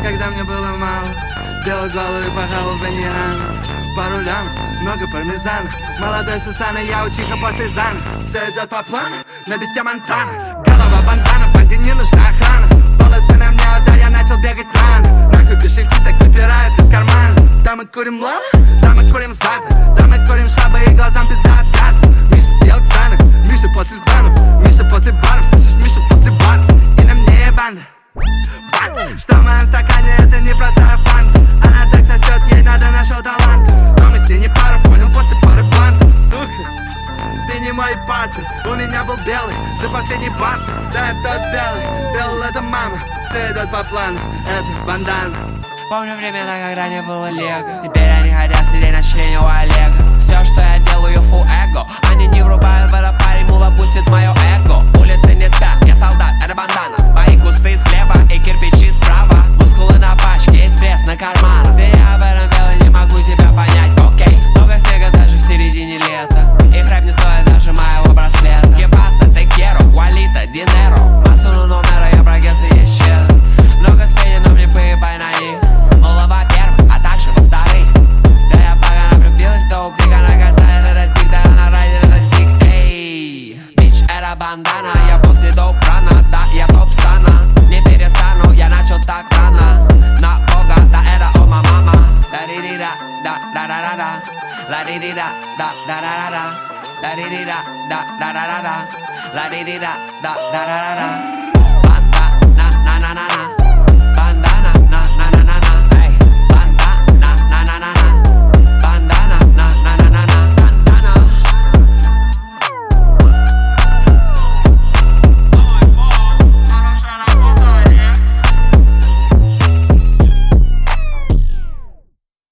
когда мне было мало, сделал голову и пахал в баньян. Пару лямов, много пармезана. Молодой Сусана, я учиха после Зана. Все идет по плану, на бите Монтана. Голова бандана, банде не нужна охрана. Волосы на мне, да я начал бегать рано. Нахуй кошельки так выпирают из кармана. Да мы курим лала, да мы курим заза. Да мы курим шабы и глазам пизда от газа. Миша съел Ксанов, Миша после Занов. Миша после баров, слышишь, Миша после баров. И на мне банда, банда. Что в моем стакане, это не простая фанта. Она так сосет, ей надо, нашел талант. Но мы с ней не пара, понял, после пары блантов. Сука, ты не мой партер. У меня был белый за последний бартер. Да, я тот белый, сделал это мама. Все идет по плану, это бандана. Помню времена, когда не было лего. Теперь они хотят сидеть на члене у Олега. Все, что я делаю, full эго. Они не врубают в это, парень, мула пустит мое эго. Улицы не спят, я солдат, это бандана. Мои кусты слева и кирпичи справа. Мускулы на пачке, есть пресс на карман. Ты я об этом белый, не могу тебя понять, окей. Много снега даже в середине лета. И рэп не стоит даже моего браслета. Ебаса, te quiero, Уалита, Динеро. Масуну номера, я прогресс и есть щедро. Много спений, но мне поебай на них. Мула во-первых, а также во-вторых. Да я погано влюбилась, доуп, дига накатает этот тик. Да она райдер этот тик, эй. Бич, это бандана, я после доуп рана. Да, я топ-сана, не перестану, я начал так рано. На бога, да это о мама. La-di-di-da, да-да-да-да-да. La-di-di-da, да-да-да-да-да. La-di-di-da, да-да-да-да-да. La-di-di-da, да-да-да-да-да. Банда, на-на-на-на-на.